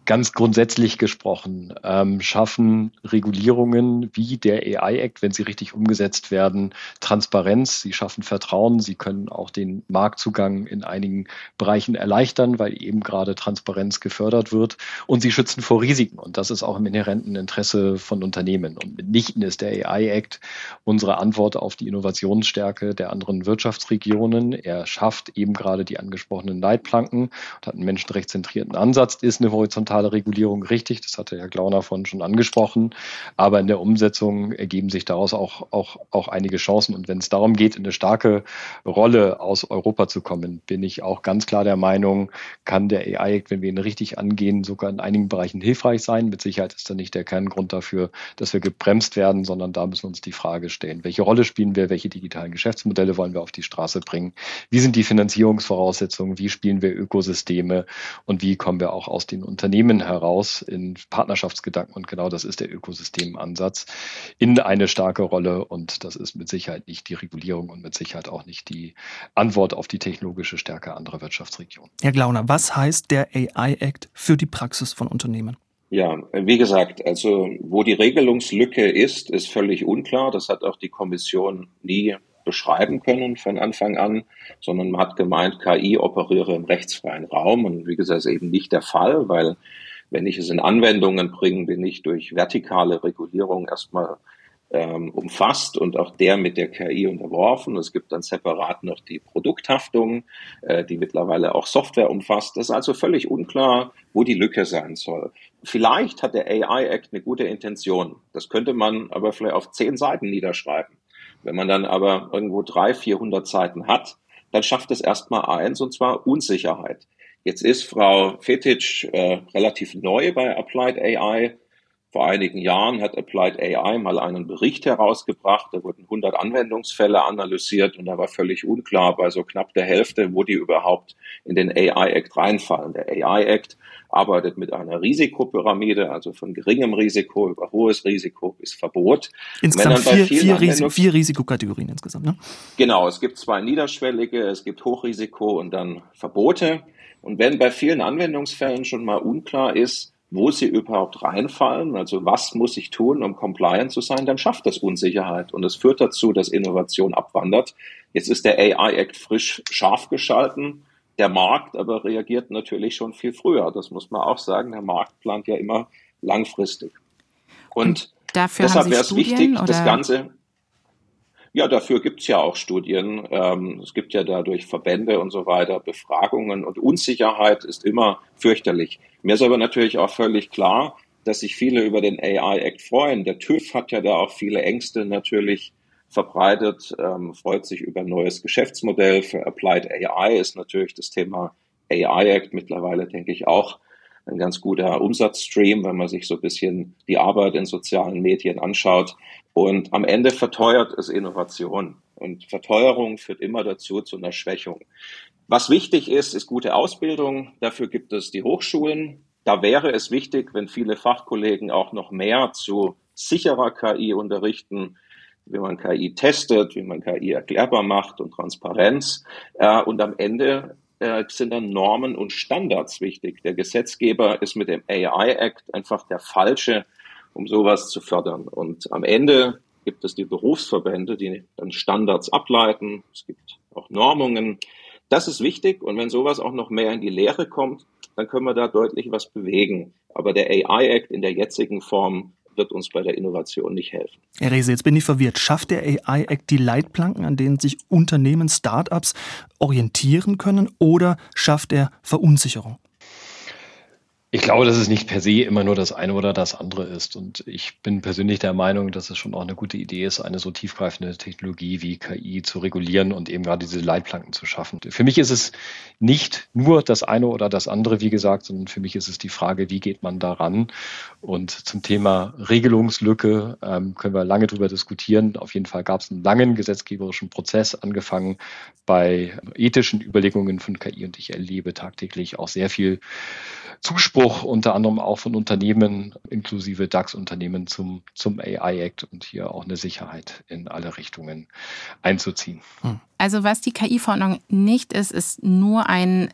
Ganz grundsätzlich gesprochen, ähm, schaffen Regulierungen wie der A I-Act, wenn sie richtig umgesetzt werden, Transparenz, sie schaffen Vertrauen, sie können auch den Marktzugang in einigen Bereichen erleichtern, weil eben gerade Transparenz gefördert wird, und sie schützen vor Risiken, und das ist auch im inhärenten Interesse von Unternehmen. Und mitnichten ist der A I-Act unsere Antwort auf die Innovationsstärke der anderen Wirtschaftsregionen. Er schafft eben gerade die angesprochenen Leitplanken und hat einen menschenrechtszentrierten Ansatz, ist eine horizontale Regulierung richtig, das hatte Herr Glauner vorhin schon angesprochen, aber in der Umsetzung ergeben sich daraus auch, auch, auch einige Chancen, und wenn es darum geht, in eine starke Rolle aus Europa zu kommen, bin ich auch ganz klar der Meinung, kann der A I-Act, wenn wir ihn richtig angehen, sogar in einigen Bereichen hilfreich sein. Mit Sicherheit ist da nicht der Kerngrund dafür, dass wir gebremst werden, sondern da müssen wir uns die Frage stellen, welche Rolle spielen wir, welche digitalen Geschäftsmodelle wollen wir auf die Straße bringen, wie sind die Finanzierungsvoraussetzungen, wie spielen wir Ökosysteme und wie kommen wir auch aus den Unternehmen heraus in Partnerschaftsgedanken, und genau das ist der Ökosystemansatz, in eine starke Rolle, und das ist mit Sicherheit nicht die Regulierung und mit Sicherheit auch nicht die Antwort auf die technologische Stärke anderer Wirtschaftsregionen. Herr Glauner, was heißt der A I-Act für die Praxis von Unternehmen? Ja, wie gesagt, also wo die Regelungslücke ist, ist völlig unklar. Das hat auch die Kommission nie beschreiben können von Anfang an, sondern man hat gemeint, K I operiere im rechtsfreien Raum, und wie gesagt, ist eben nicht der Fall, weil wenn ich es in Anwendungen bringe, bin ich durch vertikale Regulierung erstmal ähm, umfasst und auch der mit der K I unterworfen. Es gibt dann separat noch die Produkthaftung, äh, die mittlerweile auch Software umfasst. Das ist also völlig unklar, wo die Lücke sein soll. Vielleicht hat der A I-Act eine gute Intention. Das könnte man aber vielleicht auf zehn Seiten niederschreiben. Wenn man dann aber irgendwo dreihundert, vierhundert Seiten hat, dann schafft es erstmal eins, und zwar Unsicherheit. Jetzt ist Frau Fetitsch äh, relativ neu bei Applied A I. Vor einigen Jahren hat Applied A I mal einen Bericht herausgebracht, da wurden hundert Anwendungsfälle analysiert, und da war völlig unklar bei so knapp der Hälfte, wo die überhaupt in den A I-Act reinfallen. Der A I-Act arbeitet mit einer Risikopyramide, also von geringem Risiko über hohes Risiko bis Verbot. Insgesamt vier, vier, Ris- vier Risikokategorien insgesamt, ne? Genau, es gibt zwei niederschwellige, es gibt Hochrisiko und dann Verbote. Und wenn bei vielen Anwendungsfällen schon mal unklar ist, wo sie überhaupt reinfallen, also was muss ich tun, um compliant zu sein, dann schafft das Unsicherheit. Und es führt dazu, dass Innovation abwandert. Jetzt ist der A I-Act frisch scharf geschalten. Der Markt aber reagiert natürlich schon viel früher. Das muss man auch sagen. Der Markt plant ja immer langfristig. Und, Und dafür deshalb haben Sie wäre es Studien, wichtig, oder? das Ganze... Ja, dafür gibt's ja auch Studien. Ähm, es gibt ja dadurch Verbände und so weiter, Befragungen, und Unsicherheit ist immer fürchterlich. Mir ist aber natürlich auch völlig klar, dass sich viele über den A I-Act freuen. Der TÜV hat ja da auch viele Ängste natürlich verbreitet, ähm, freut sich über ein neues Geschäftsmodell. Für Applied A I ist natürlich das Thema A I-Act mittlerweile, denke ich, auch ein ganz guter Umsatzstream, wenn man sich so ein bisschen die Arbeit in sozialen Medien anschaut. Und am Ende verteuert es Innovation. Und Verteuerung führt immer dazu zu einer Schwächung. Was wichtig ist, ist gute Ausbildung. Dafür gibt es die Hochschulen. Da wäre es wichtig, wenn viele Fachkollegen auch noch mehr zu sicherer K I unterrichten, wie man K I testet, wie man K I erklärbar macht und Transparenz. Und am Ende sind dann Normen und Standards wichtig. Der Gesetzgeber ist mit dem A I-Act einfach der Falsche, um sowas zu fördern. Und am Ende gibt es die Berufsverbände, die dann Standards ableiten. Es gibt auch Normungen. Das ist wichtig. Und wenn sowas auch noch mehr in die Lehre kommt, dann können wir da deutlich was bewegen. Aber der A I-Act in der jetzigen Form wird uns bei der Innovation nicht helfen. Herr Rehse, jetzt bin ich verwirrt. Schafft der A I-Act die Leitplanken, an denen sich Unternehmen, Start-ups orientieren können, oder schafft er Verunsicherung? Ich glaube, dass es nicht per se immer nur das eine oder das andere ist. Und ich bin persönlich der Meinung, dass es schon auch eine gute Idee ist, eine so tiefgreifende Technologie wie K I zu regulieren und eben gerade diese Leitplanken zu schaffen. Für mich ist es nicht nur das eine oder das andere, wie gesagt, sondern für mich ist es die Frage, wie geht man daran? Und zum Thema Regelungslücke ähm, können wir lange drüber diskutieren. Auf jeden Fall gab es einen langen gesetzgeberischen Prozess, angefangen bei ethischen Überlegungen von K I. Und ich erlebe tagtäglich auch sehr viel Zuspruch, unter anderem auch von Unternehmen, inklusive DAX-Unternehmen zum, zum A I-Act, und hier auch eine Sicherheit in alle Richtungen einzuziehen. Hm. Also was die K I-Verordnung nicht ist, ist nur ein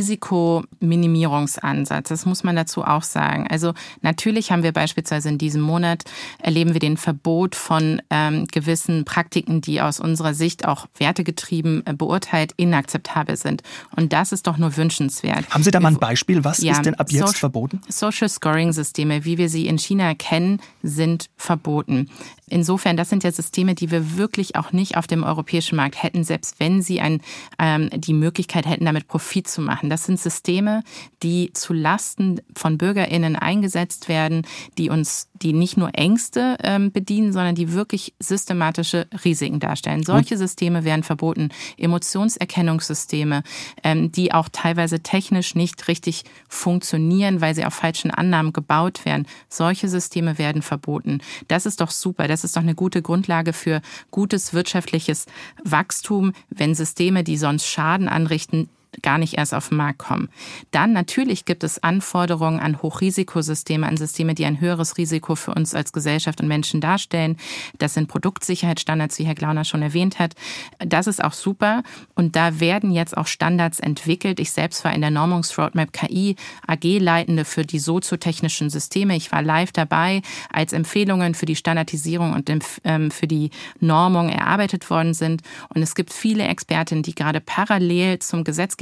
Risikominimierungsansatz. Das muss man dazu auch sagen. Also natürlich haben wir beispielsweise in diesem Monat, erleben wir den Verbot von ähm, gewissen Praktiken, die aus unserer Sicht auch wertegetrieben äh, beurteilt inakzeptabel sind. Und das ist doch nur wünschenswert. Haben Sie da mal ein Beispiel? Was ja, ist denn ab jetzt so- verboten? Social Scoring-Systeme, wie wir sie in China kennen, sind verboten. Insofern, das sind ja Systeme, die wir wirklich auch nicht auf dem europäischen Markt hätten, selbst wenn sie ein, ähm, die Möglichkeit hätten, damit Profit zu machen. Das sind Systeme, die zu Lasten von BürgerInnen eingesetzt werden, die uns, die nicht nur Ängste ähm, bedienen, sondern die wirklich systematische Risiken darstellen. Solche Systeme werden verboten. Emotionserkennungssysteme, ähm, die auch teilweise technisch nicht richtig funktionieren, weil sie auf falschen Annahmen gebaut werden. Solche Systeme werden verboten. Das ist doch super. Das ist doch eine gute Grundlage für gutes wirtschaftliches Wachstum, wenn Systeme, die sonst Schaden anrichten, gar nicht erst auf den Markt kommen. Dann natürlich gibt es Anforderungen an Hochrisikosysteme, an Systeme, die ein höheres Risiko für uns als Gesellschaft und Menschen darstellen. Das sind Produktsicherheitsstandards, wie Herr Glauner schon erwähnt hat. Das ist auch super und da werden jetzt auch Standards entwickelt. Ich selbst war in der Normungsroadmap K I A G-Leitende für die soziotechnischen Systeme. Ich war live dabei, als Empfehlungen für die Standardisierung und für die Normung erarbeitet worden sind. Und es gibt viele Expertinnen, die gerade parallel zum Gesetzgebungsprozess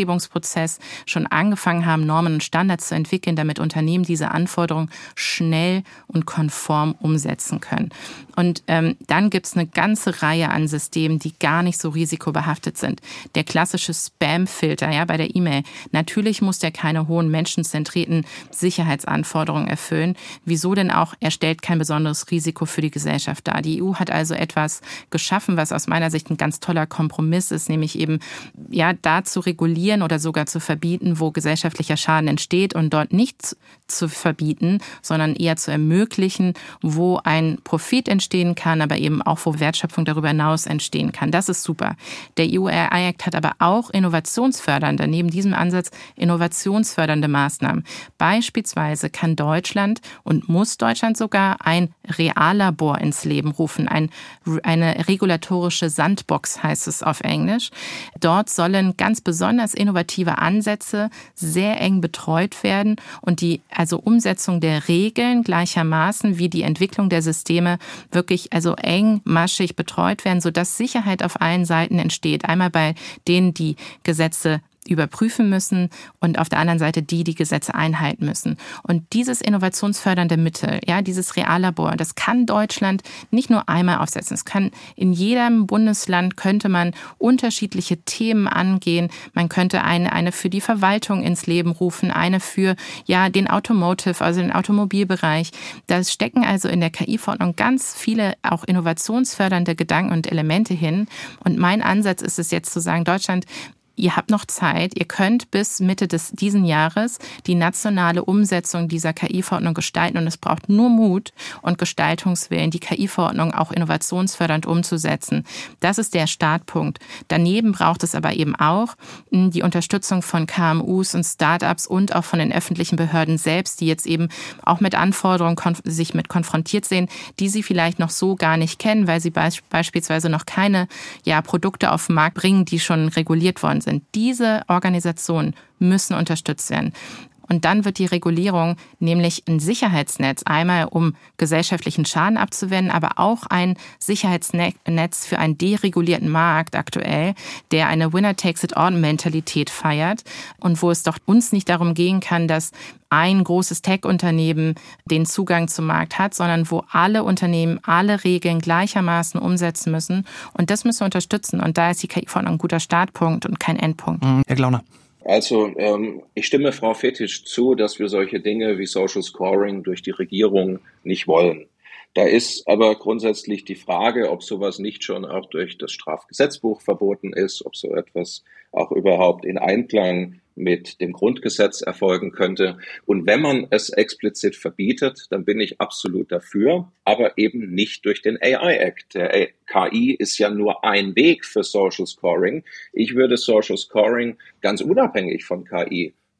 schon angefangen haben, Normen und Standards zu entwickeln, damit Unternehmen diese Anforderungen schnell und konform umsetzen können. Und ähm, dann gibt es eine ganze Reihe an Systemen, die gar nicht so risikobehaftet sind. Der klassische Spam-Filter, ja, bei der E-Mail. Natürlich muss der keine hohen menschenzentrierten Sicherheitsanforderungen erfüllen. Wieso denn auch? Er stellt kein besonderes Risiko für die Gesellschaft dar. Die E U hat also etwas geschaffen, was aus meiner Sicht ein ganz toller Kompromiss ist, nämlich eben ja da zu regulieren oder sogar zu verbieten, wo gesellschaftlicher Schaden entsteht und dort nicht zu verbieten, sondern eher zu ermöglichen, wo ein Profit entstehen kann, aber eben auch, wo Wertschöpfung darüber hinaus entstehen kann. Das ist super. Der E U A I Act hat aber auch innovationsfördernde, neben diesem Ansatz innovationsfördernde Maßnahmen. Beispielsweise kann Deutschland und muss Deutschland sogar ein Reallabor ins Leben rufen, ein, eine regulatorische Sandbox heißt es auf Englisch. Dort sollen ganz besonders innovative Ansätze sehr eng betreut werden und die also Umsetzung der Regeln gleichermaßen wie die Entwicklung der Systeme wirklich also engmaschig betreut werden, sodass Sicherheit auf allen Seiten entsteht. Einmal bei denen, die Gesetze überprüfen müssen und auf der anderen Seite die, die Gesetze einhalten müssen. Und dieses innovationsfördernde Mittel, ja, dieses Reallabor, das kann Deutschland nicht nur einmal aufsetzen. Es kann in jedem Bundesland könnte man unterschiedliche Themen angehen. Man könnte eine, eine für die Verwaltung ins Leben rufen, eine für, ja, den Automotive, also den Automobilbereich. Da stecken also in der K I-Verordnung ganz viele auch innovationsfördernde Gedanken und Elemente hin. Und mein Ansatz ist es jetzt zu sagen, Deutschland, ihr habt noch Zeit, ihr könnt bis Mitte des diesen Jahres die nationale Umsetzung dieser K I-Verordnung gestalten und es braucht nur Mut und Gestaltungswillen, die K I-Verordnung auch innovationsfördernd umzusetzen. Das ist der Startpunkt. Daneben braucht es aber eben auch die Unterstützung von K M Us und Start-ups und auch von den öffentlichen Behörden selbst, die jetzt eben auch mit Anforderungen sich mit konfrontiert sehen, die sie vielleicht noch so gar nicht kennen, weil sie beispielsweise noch keine ja, Produkte auf den Markt bringen, die schon reguliert worden sind. Diese Organisationen müssen unterstützt werden. Und dann wird die Regulierung nämlich ein Sicherheitsnetz, einmal um gesellschaftlichen Schaden abzuwenden, aber auch ein Sicherheitsnetz für einen deregulierten Markt aktuell, der eine Winner-takes-it-all-Mentalität feiert und wo es doch uns nicht darum gehen kann, dass ein großes Tech-Unternehmen den Zugang zum Markt hat, sondern wo alle Unternehmen alle Regeln gleichermaßen umsetzen müssen. Und das müssen wir unterstützen. Und da ist die K I-Verordnung ein guter Startpunkt und kein Endpunkt. Herr Glauner. Also ähm, ich stimme Frau Fetisch zu, dass wir solche Dinge wie Social Scoring durch die Regierung nicht wollen. Da ist aber grundsätzlich die Frage, ob sowas nicht schon auch durch das Strafgesetzbuch verboten ist, ob so etwas auch überhaupt in Einklang mit dem Grundgesetz erfolgen könnte. Und wenn man es explizit verbietet, dann bin ich absolut dafür, aber eben nicht durch den A I Act. Der K I ist ja nur ein Weg für Social Scoring. Ich würde Social Scoring ganz unabhängig von K I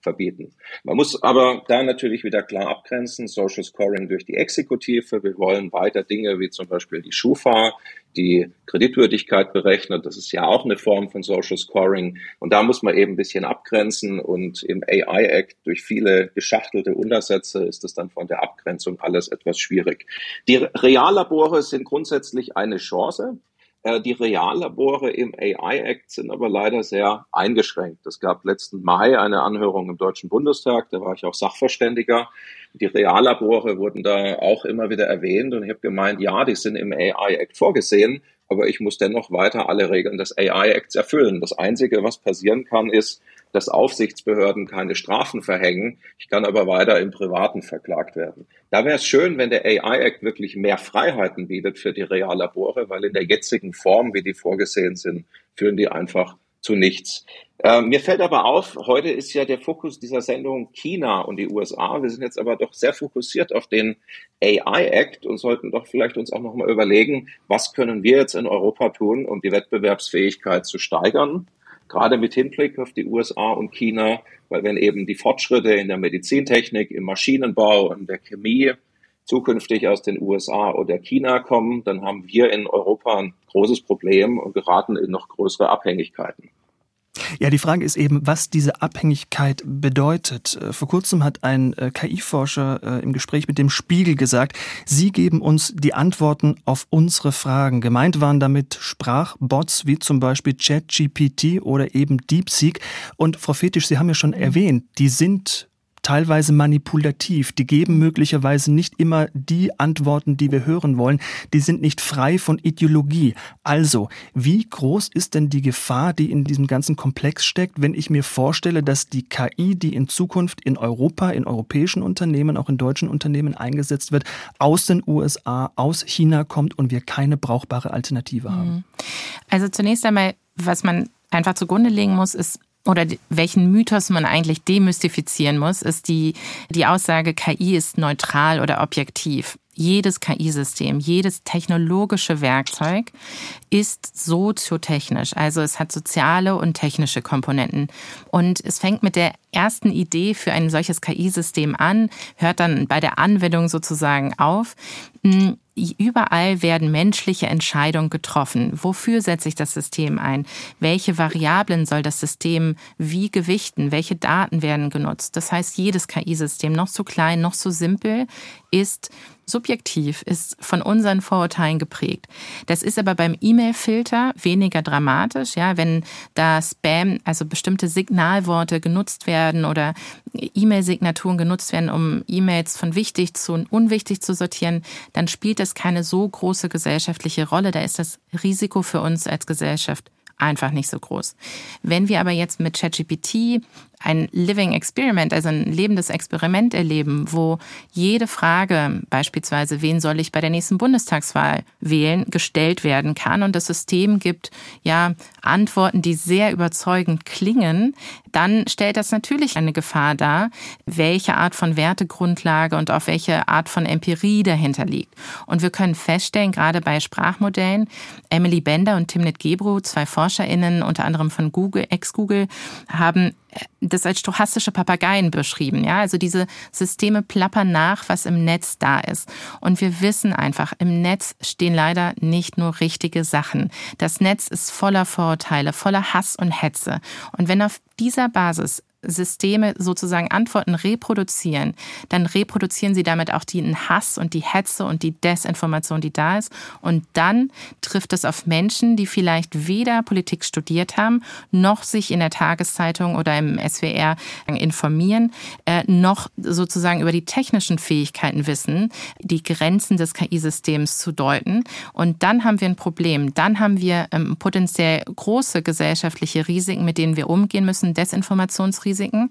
verbieten. Man muss aber da natürlich wieder klar abgrenzen, Social Scoring durch die Exekutive. Wir wollen weiter Dinge wie zum Beispiel die Schufa, die Kreditwürdigkeit berechnet. Das ist ja auch eine Form von Social Scoring. Und da muss man eben ein bisschen abgrenzen. Und im A I-Act durch viele geschachtelte Untersätze ist es dann von der Abgrenzung alles etwas schwierig. Die Reallabore sind grundsätzlich eine Chance. Die Reallabore im A I-Act sind aber leider sehr eingeschränkt. Es gab letzten Mai eine Anhörung im Deutschen Bundestag, da war ich auch Sachverständiger. Die Reallabore wurden da auch immer wieder erwähnt und ich habe gemeint, ja, die sind im A I-Act vorgesehen, aber ich muss dennoch weiter alle Regeln des A I-Acts erfüllen. Das Einzige, was passieren kann, ist, dass Aufsichtsbehörden keine Strafen verhängen. Ich kann aber weiter im Privaten verklagt werden. Da wäre es schön, wenn der A I-Act wirklich mehr Freiheiten bietet für die Reallabore, weil in der jetzigen Form, wie die vorgesehen sind, führen die einfach zu nichts. Äh, mir fällt aber auf, heute ist ja der Fokus dieser Sendung China und die U S A. Wir sind jetzt aber doch sehr fokussiert auf den A I-Act und sollten doch vielleicht uns auch nochmal überlegen, was können wir jetzt in Europa tun, um die Wettbewerbsfähigkeit zu steigern? Gerade mit Hinblick auf die U S A und China, weil wenn eben die Fortschritte in der Medizintechnik, im Maschinenbau und der Chemie zukünftig aus den U S A oder China kommen, dann haben wir in Europa ein großes Problem und geraten in noch größere Abhängigkeiten. Ja, die Frage ist eben, was diese Abhängigkeit bedeutet. Vor kurzem hat ein K I-Forscher im Gespräch mit dem Spiegel gesagt, Sie geben uns die Antworten auf unsere Fragen. Gemeint waren damit Sprachbots wie zum Beispiel ChatGPT oder eben DeepSeek. Und Frau Fetisch, Sie haben ja schon erwähnt, die sind teilweise manipulativ. Die geben möglicherweise nicht immer die Antworten, die wir hören wollen. Die sind nicht frei von Ideologie. Also, wie groß ist denn die Gefahr, die in diesem ganzen Komplex steckt, wenn ich mir vorstelle, dass die K I, die in Zukunft in Europa, in europäischen Unternehmen, auch in deutschen Unternehmen eingesetzt wird, aus den U S A, aus China kommt und wir keine brauchbare Alternative haben? Also zunächst einmal, was man einfach zugrunde legen muss, ist, oder welchen Mythos man eigentlich demystifizieren muss, ist die, die Aussage, K I ist neutral oder objektiv. Jedes K I-System, jedes technologische Werkzeug ist soziotechnisch. Also es hat soziale und technische Komponenten. Und es fängt mit der ersten Idee für ein solches K I-System an, hört dann bei der Anwendung sozusagen auf. Überall werden menschliche Entscheidungen getroffen. Wofür setze ich das System ein? Welche Variablen soll das System wie gewichten? Welche Daten werden genutzt? Das heißt, jedes K I-System, noch so klein, noch so simpel, ist subjektiv, ist von unseren Vorurteilen geprägt. Das ist aber beim E-Mail-Filter weniger dramatisch, ja, wenn da Spam, also bestimmte Signalworte genutzt werden oder E-Mail-Signaturen genutzt werden, um E-Mails von wichtig zu unwichtig zu sortieren, dann spielt das keine so große gesellschaftliche Rolle. Da ist das Risiko für uns als Gesellschaft einfach nicht so groß. Wenn wir aber jetzt mit ChatGPT ein Living Experiment, also ein lebendes Experiment erleben, wo jede Frage, beispielsweise, wen soll ich bei der nächsten Bundestagswahl wählen, gestellt werden kann und das System gibt ja Antworten, die sehr überzeugend klingen, dann stellt das natürlich eine Gefahr dar, welche Art von Wertegrundlage und auf welche Art von Empirie dahinter liegt. Und wir können feststellen, gerade bei Sprachmodellen, Emily Bender und Timnit Gebru, zwei ForscherInnen, unter anderem von Google, Ex-Google, haben das als stochastische Papageien beschrieben. Ja, also diese Systeme plappern nach, was im Netz da ist. Und wir wissen einfach, im Netz stehen leider nicht nur richtige Sachen. Das Netz ist voller Vorurteile, voller Hass und Hetze. Und wenn auf dieser Basis Systeme sozusagen Antworten reproduzieren, dann reproduzieren sie damit auch den Hass und die Hetze und die Desinformation, die da ist. Und dann trifft es auf Menschen, die vielleicht weder Politik studiert haben, noch sich in der Tageszeitung oder im S W R informieren, äh, noch sozusagen über die technischen Fähigkeiten wissen, die Grenzen des K I-Systems zu deuten. Und dann haben wir ein Problem. Dann haben wir ähm, potenziell große gesellschaftliche Risiken, mit denen wir umgehen müssen, Desinformationsrisiken.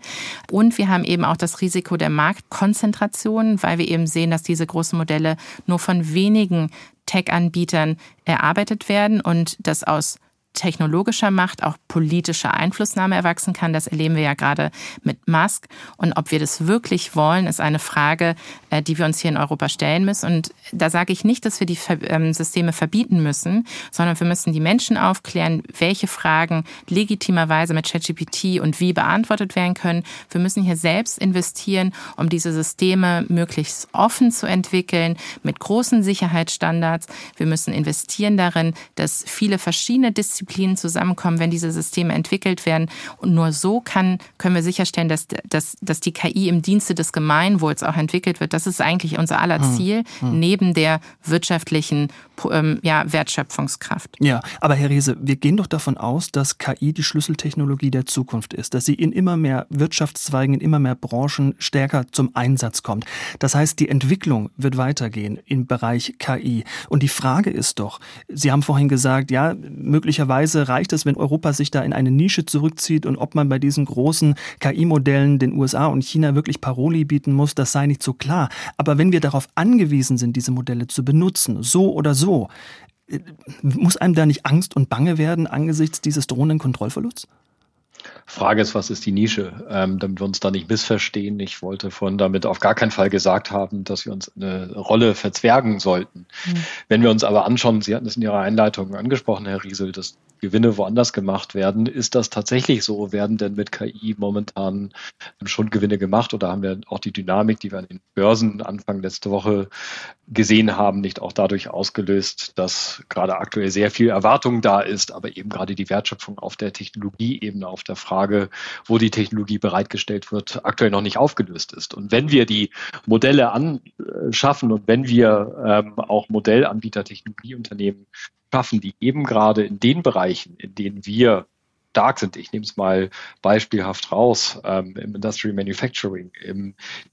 Und wir haben eben auch das Risiko der Marktkonzentration, weil wir eben sehen, dass diese großen Modelle nur von wenigen Tech-Anbietern erarbeitet werden und dass aus technologischer Macht auch politische Einflussnahme erwachsen kann. Das erleben wir ja gerade mit Musk. Und ob wir das wirklich wollen, ist eine Frage, die wir uns hier in Europa stellen müssen. Und da sage ich nicht, dass wir die Systeme verbieten müssen, sondern wir müssen die Menschen aufklären, welche Fragen legitimerweise mit ChatGPT und wie beantwortet werden können. Wir müssen hier selbst investieren, um diese Systeme möglichst offen zu entwickeln, mit großen Sicherheitsstandards. Wir müssen investieren darin, dass viele verschiedene Disziplinen zusammenkommen, wenn diese Systeme entwickelt werden. Und nur so kann, können wir sicherstellen, dass, dass, dass die K I im Dienste des Gemeinwohls auch entwickelt wird. Das ist eigentlich unser aller Ziel, hm, hm. neben der wirtschaftlichen ähm, ja, Wertschöpfungskraft. Ja, aber Herr Riese, wir gehen doch davon aus, dass K I die Schlüsseltechnologie der Zukunft ist, dass sie in immer mehr Wirtschaftszweigen, in immer mehr Branchen stärker zum Einsatz kommt. Das heißt, die Entwicklung wird weitergehen im Bereich K I. Und die Frage ist doch, Sie haben vorhin gesagt, ja, möglicherweise reicht es, wenn Europa sich da in eine Nische zurückzieht und ob man bei diesen großen K I-Modellen den U S A und China wirklich Paroli bieten muss, das sei nicht so klar. Aber wenn wir darauf angewiesen sind, diese Modelle zu benutzen, so oder so, muss einem da nicht Angst und Bange werden angesichts dieses drohenden Kontrollverlusts? Frage ist, was ist die Nische, ähm, damit wir uns da nicht missverstehen. Ich wollte vorhin damit auf gar keinen Fall gesagt haben, dass wir uns eine Rolle verzwergen sollten. Mhm. Wenn wir uns aber anschauen, Sie hatten es in Ihrer Einleitung angesprochen, Herr Riesel, dass Gewinne woanders gemacht werden. Ist das tatsächlich so? Werden denn mit K I momentan schon Gewinne gemacht oder haben wir auch die Dynamik, die wir an den Börsen Anfang letzte Woche gesehen haben, nicht auch dadurch ausgelöst, dass gerade aktuell sehr viel Erwartung da ist, aber eben gerade die Wertschöpfung auf der Technologieebene, auf der Frage, wo die Technologie bereitgestellt wird, aktuell noch nicht aufgelöst ist. Und wenn wir die Modelle anschaffen und wenn wir ähm, auch Modellanbieter, Technologieunternehmen schaffen, die eben gerade in den Bereichen, in denen wir stark sind, ich nehme es mal beispielhaft raus, ähm, im Industrial Manufacturing, im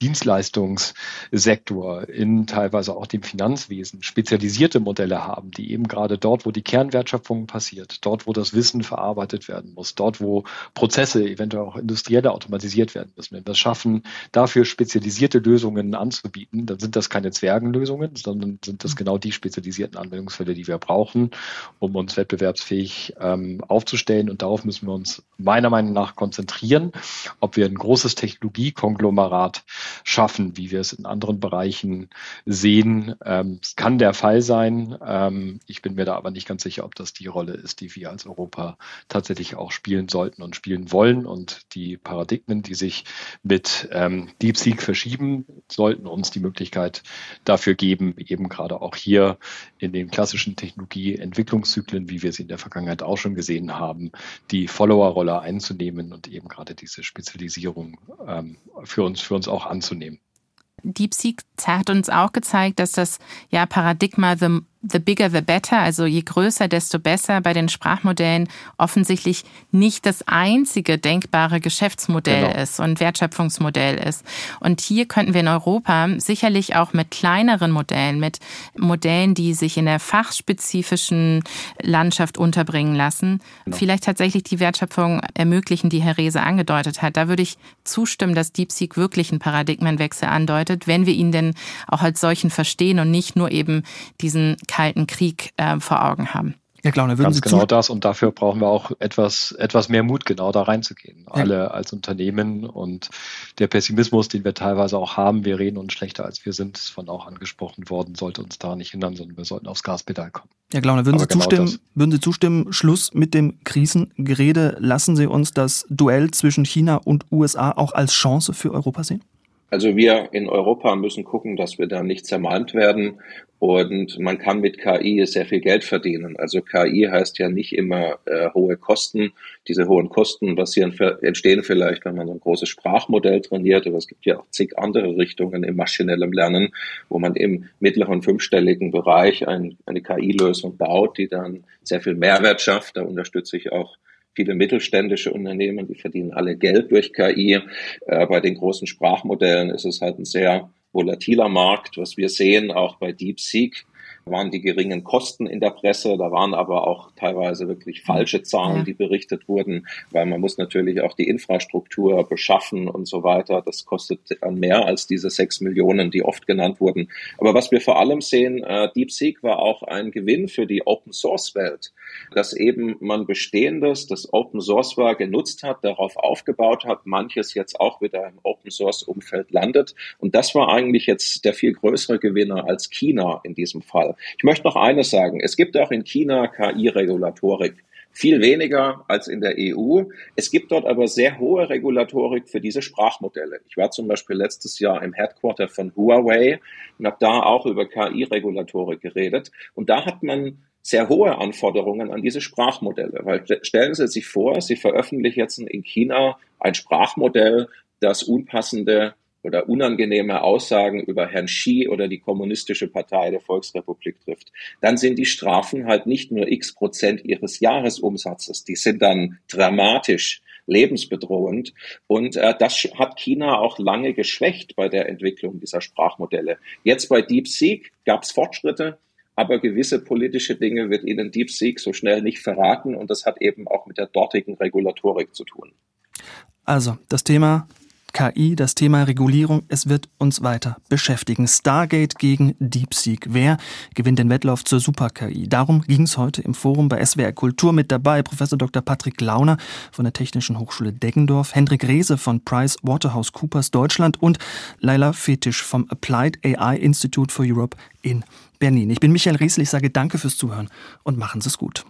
Dienstleistungssektor, in teilweise auch dem Finanzwesen, spezialisierte Modelle haben, die eben gerade dort, wo die Kernwertschöpfung passiert, dort, wo das Wissen verarbeitet werden muss, dort, wo Prozesse eventuell auch industrieller automatisiert werden müssen. Wenn wir es schaffen, dafür spezialisierte Lösungen anzubieten, dann sind das keine Zwergenlösungen, sondern sind das genau die spezialisierten Anwendungsfälle, die wir brauchen, um uns wettbewerbsfähig ähm, aufzustellen. Und darauf müssen müssen wir uns meiner Meinung nach konzentrieren, ob wir ein großes Technologiekonglomerat schaffen, wie wir es in anderen Bereichen sehen. Ähm, es kann der Fall sein. Ähm, ich bin mir da aber nicht ganz sicher, ob das die Rolle ist, die wir als Europa tatsächlich auch spielen sollten und spielen wollen. Und die Paradigmen, die sich mit ähm, DeepSeek verschieben, sollten uns die Möglichkeit dafür geben, eben gerade auch hier in den klassischen Technologieentwicklungszyklen, wie wir sie in der Vergangenheit auch schon gesehen haben, die Follower-Rolle einzunehmen und eben gerade diese Spezialisierung ähm, für uns, für uns auch anzunehmen. DeepSeek hat uns auch gezeigt, dass das ja Paradigma the, the bigger the better, also je größer, desto besser bei den Sprachmodellen offensichtlich nicht das einzige denkbare Geschäftsmodell genau. ist und Wertschöpfungsmodell ist. Und hier könnten wir in Europa sicherlich auch mit kleineren Modellen, mit Modellen, die sich in der fachspezifischen Landschaft unterbringen lassen, genau. vielleicht tatsächlich die Wertschöpfung ermöglichen, die Herr Reese angedeutet hat. Da würde ich zustimmen, dass DeepSeek wirklich einen Paradigmenwechsel andeutet, wenn wir ihn denn auch als solchen verstehen und nicht nur eben diesen Kalten Krieg äh, vor Augen haben. Ja, Glauner, würden Ganz Sie genau zu- das und dafür brauchen wir auch etwas, etwas mehr Mut, genau da reinzugehen. Ja. Alle als Unternehmen und der Pessimismus, den wir teilweise auch haben, wir reden uns schlechter als wir sind, ist von auch angesprochen worden, sollte uns da nicht hindern, sondern wir sollten aufs Gaspedal kommen. Ja, Glauner, würden Sie, genau zustimmen, das. würden Sie zustimmen, Schluss mit dem Krisengerede, lassen Sie uns das Duell zwischen China und U S A auch als Chance für Europa sehen? Also wir in Europa müssen gucken, dass wir da nicht zermalmt werden und man kann mit K I sehr viel Geld verdienen. Also K I heißt ja nicht immer äh, hohe Kosten. Diese hohen Kosten basieren, entstehen vielleicht, wenn man so ein großes Sprachmodell trainiert, aber es gibt ja auch zig andere Richtungen im maschinellen Lernen, wo man im mittleren fünfstelligen Bereich ein, eine K I-Lösung baut, die dann sehr viel Mehrwert schafft. Da unterstütze ich auch viele mittelständische Unternehmen, die verdienen alle Geld durch K I. Äh, bei den großen Sprachmodellen ist es halt ein sehr volatiler Markt, was wir sehen, auch bei DeepSeek. waren die geringen Kosten in der Presse, da waren aber auch teilweise wirklich falsche Zahlen, ja. die berichtet wurden, weil man muss natürlich auch die Infrastruktur beschaffen und so weiter. Das kostet mehr als diese sechs Millionen, die oft genannt wurden. Aber was wir vor allem sehen, äh, DeepSeek war auch ein Gewinn für die Open-Source-Welt, dass eben man Bestehendes, das Open Source war, genutzt hat, darauf aufgebaut hat, manches jetzt auch wieder im Open-Source-Umfeld landet. Und das war eigentlich jetzt der viel größere Gewinner als China in diesem Fall. Ich möchte noch eines sagen. Es gibt auch in China K I-Regulatorik. Viel weniger als in der E U. Es gibt dort aber sehr hohe Regulatorik für diese Sprachmodelle. Ich war zum Beispiel letztes Jahr im Headquarter von Huawei und habe da auch über K I-Regulatorik geredet. Und da hat man sehr hohe Anforderungen an diese Sprachmodelle. Weil stellen Sie sich vor, Sie veröffentlichen jetzt in China ein Sprachmodell, das unpassende oder unangenehme Aussagen über Herrn Xi oder die Kommunistische Partei der Volksrepublik trifft. Dann sind die Strafen halt nicht nur x Prozent Ihres Jahresumsatzes, die sind dann dramatisch, lebensbedrohend. Und äh, das hat China auch lange geschwächt bei der Entwicklung dieser Sprachmodelle. Jetzt bei DeepSeek gab es Fortschritte, aber gewisse politische Dinge wird Ihnen DeepSeek so schnell nicht verraten und das hat eben auch mit der dortigen Regulatorik zu tun. Also, das Thema K I, das Thema Regulierung, es wird uns weiter beschäftigen. Stargate gegen DeepSeek. Wer gewinnt den Wettlauf zur Super-K I? Darum ging es heute im Forum bei S W R Kultur. Mit dabei Professor Doktor Patrick Launer von der Technischen Hochschule Deggendorf, Hendrik Rehse von PricewaterhouseCoopers Deutschland und Laila Fetisch vom Applied A I Institute for Europe in Berlin. Ich bin Michael Riesel, ich sage danke fürs Zuhören und machen Sie es gut.